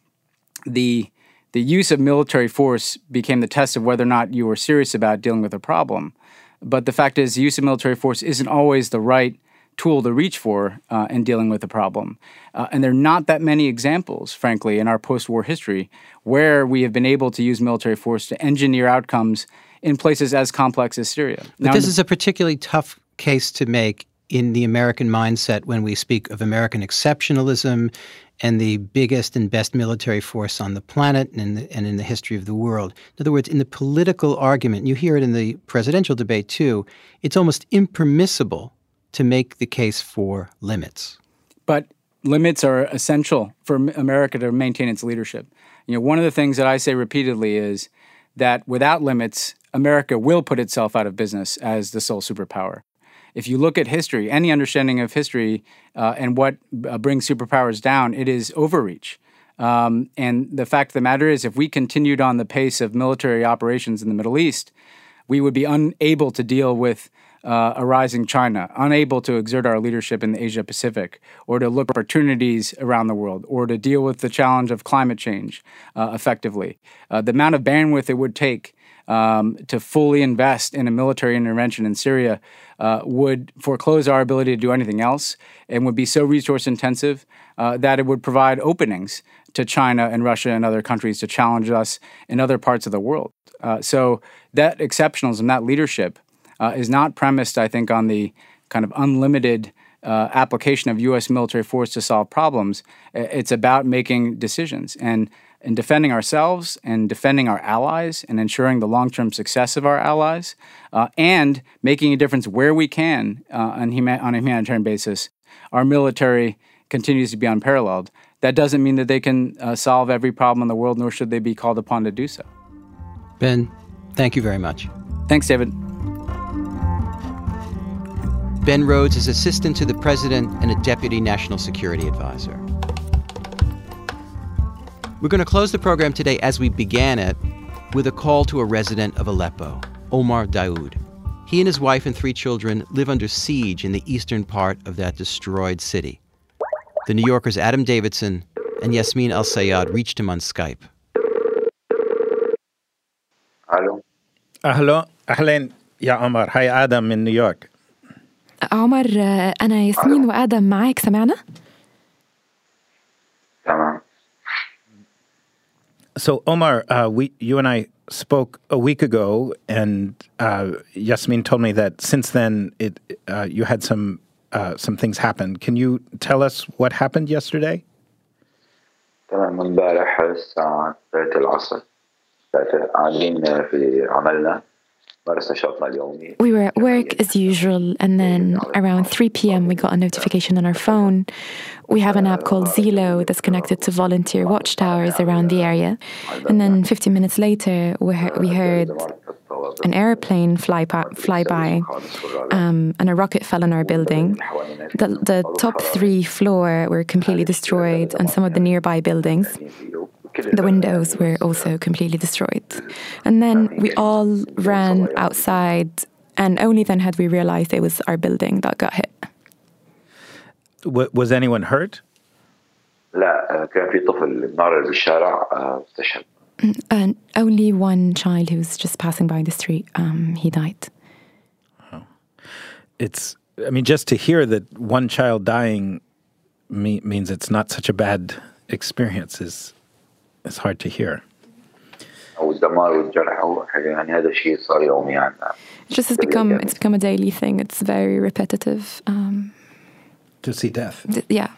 the the use of military force became the test of whether or not you were serious about dealing with a problem. But the fact is, the use of military force isn't always the right tool to reach for uh, in dealing with a problem. Uh, and there are not that many examples, frankly, in our post-war history where we have been able to use military force to engineer outcomes in places as complex as Syria. But now, this is a particularly tough case to make in the American mindset when we speak of American exceptionalism and the biggest and best military force on the planet and in the, and in the history of the world. In other words, in the political argument, you hear it in the presidential debate too, it's almost impermissible to make the case for limits. But limits are essential for America to maintain its leadership. You know, one of the things that I say repeatedly is that without limits, America will put itself out of business as the sole superpower. If you look at history, any understanding of history uh, and what uh, brings superpowers down, it is overreach. Um, and the fact of the matter is, if we continued on the pace of military operations in the Middle East, we would be unable to deal with uh, a rising China, unable to exert our leadership in the Asia-Pacific, or to look for opportunities around the world, or to deal with the challenge of climate change uh, effectively. Uh, the amount of bandwidth it would take Um, to fully invest in a military intervention in Syria uh, would foreclose our ability to do anything else and would be so resource intensive uh, that it would provide openings to China and Russia and other countries to challenge us in other parts of the world. Uh, so that exceptionalism, that leadership uh, is not premised, I think, on the kind of unlimited uh, application of U S military force to solve problems. It's about making decisions. And in defending ourselves and defending our allies and ensuring the long-term success of our allies uh, and making a difference where we can uh, on, huma- on a humanitarian basis, our military continues to be unparalleled. That doesn't mean that they can uh, solve every problem in the world, nor should they be called upon to do so. Ben, thank you very much. Thanks, David. Ben Rhodes is assistant to the president and a deputy national security advisor. We're going to close the program today as we began it with a call to a resident of Aleppo, Omar Daoud. He and his wife and three children live under siege in the eastern part of that destroyed city. The New Yorker's Adam Davidson and Yasmin Al-Sayad reached him on Skype. Hello. Hello. أهلين يا عمر. Hi Adam in New York. عمر أنا ياسمين وآدم معاك سمعنا؟ تمام. So Omar, uh, we, you and I spoke a week ago, and uh, Yasmin told me that since then it uh, you had some uh, some things happen. Can you tell us what happened yesterday? تمام. امبارح الساعة ثلاثة العصر قاعدين في عملنا. We were at work as usual, and then around three p.m. we got a notification on our phone. We have an app called Zelo that's connected to volunteer watchtowers around the area. And then fifteen minutes later, we heard, we heard an airplane fly, pa- fly by, um, and a rocket fell on our building. The, the top three floor were completely destroyed, and some of the nearby buildings. The windows were also completely destroyed. And then we all ran outside, and only then had we realized it was our building that got hit. W- was anyone hurt? لا كان في طفل نار بالشارع استشهد. And only one child who was just passing by the street, um, he died. Oh. It's, I mean, just to hear that one child dying me, means it's not such a bad experience is, is hard to hear. It just has become, it's become a daily thing. It's very repetitive. Um, to see death. Th- yeah.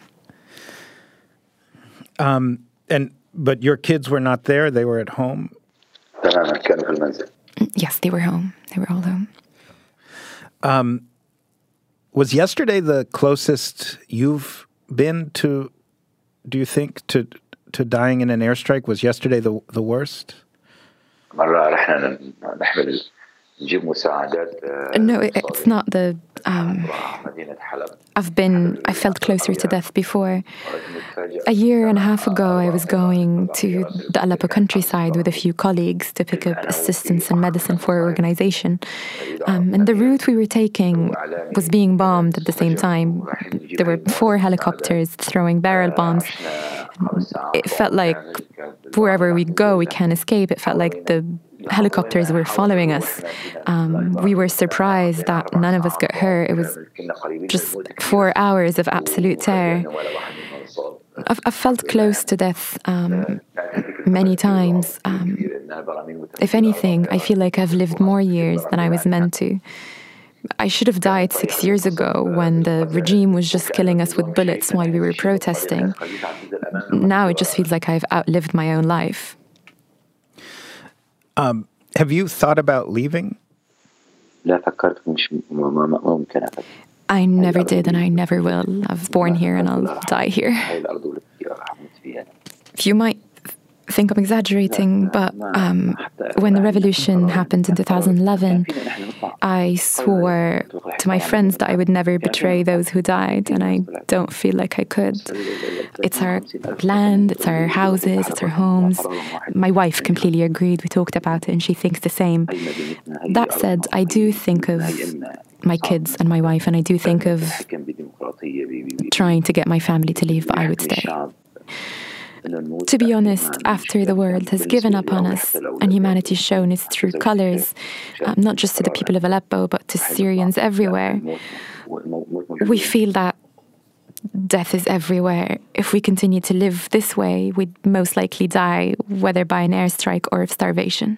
Um, and but your kids were not there; they were at home. Yes, they were home. They were all home. Um, was yesterday the closest you've been to? Do you think to to dying in an airstrike? Was yesterday the the worst? No, it's not the. Um, I've been. I felt closer to death before. A year and a half ago, I was going to the Aleppo countryside with a few colleagues to pick up assistance and medicine for our organization. Um, and the route we were taking was being bombed at the same time. There were four helicopters throwing barrel bombs. It felt like wherever we go, we can't escape. It felt like the helicopters were following us. Um, we were surprised that none of us got hurt. It was just four hours of absolute terror. I've, I've felt close to death um, many times. Um, if anything, I feel like I've lived more years than I was meant to. I should have died six years ago when the regime was just killing us with bullets while we were protesting. Now it just feels like I've outlived my own life. Um, have you thought about leaving? I never did, and I never will. I was born here, and I'll die here. You might think I'm exaggerating, but um, when the revolution happened in two thousand eleven, I swore to my friends that I would never betray those who died, and I don't feel like I could. It's our land, it's our houses, it's our homes. My wife completely agreed. We talked about it, and she thinks the same. That said, I do think of my kids and my wife, and I do think of trying to get my family to leave, but I would stay. To be honest, after the world has given up on us and humanity's shown its true colors, um, not just to the people of Aleppo, but to Syrians everywhere, we feel that death is everywhere. If we continue to live this way, we'd most likely die, whether by an airstrike or of starvation.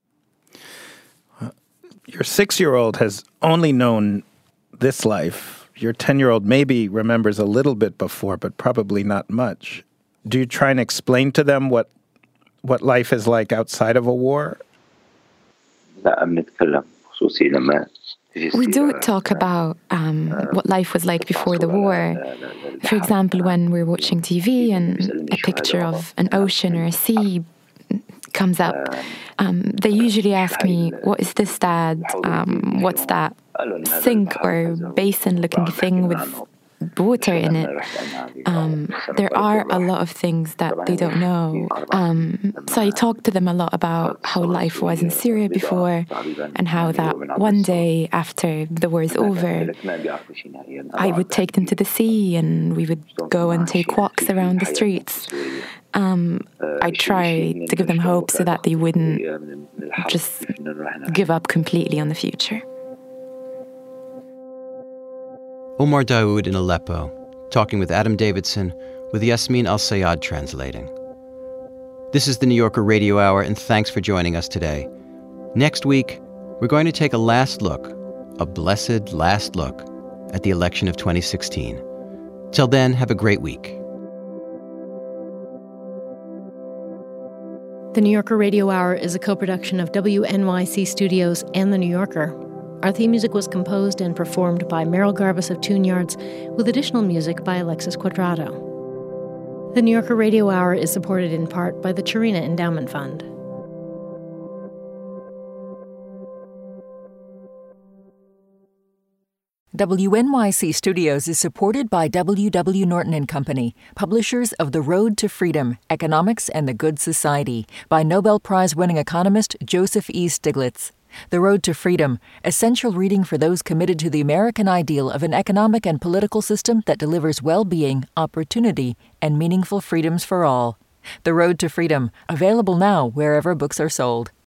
Your six-year-old has only known this life. Your ten-year-old maybe remembers a little bit before, but probably not much. Do you try and explain to them what what life is like outside of a war? We do talk about um, what life was like before the war. For example, when we're watching T V and a picture of an ocean or a sea comes up, um, they usually ask me, "What is this, Dad? Um, what's that sink or basin-looking thing with water in it?" Um, there are a lot of things that they don't know. Um, so I talk to them a lot about how life was in Syria before, and how that one day after the war is over, I would take them to the sea and we would go and take walks around the streets. Um, I try to give them hope so that they wouldn't just give up completely on the future. Omar Daoud in Aleppo, talking with Adam Davidson, with Yasmin Al-Sayad translating. This is the New Yorker Radio Hour, and thanks for joining us today. Next week, we're going to take a last look, a blessed last look, at the election of twenty sixteen. Till then, have a great week. The New Yorker Radio Hour is a co-production of W N Y C Studios and The New Yorker. Our theme music was composed and performed by Meryl Garbus of Tune Yards, with additional music by Alexis Quadrado. The New Yorker Radio Hour is supported in part by the Chirina Endowment Fund. W N Y C Studios is supported by W W Norton and Company, publishers of The Road to Freedom, Economics and the Good Society, by Nobel Prize-winning economist Joseph E. Stiglitz. The Road to Freedom, essential reading for those committed to the American ideal of an economic and political system that delivers well-being, opportunity, and meaningful freedoms for all. The Road to Freedom, available now wherever books are sold.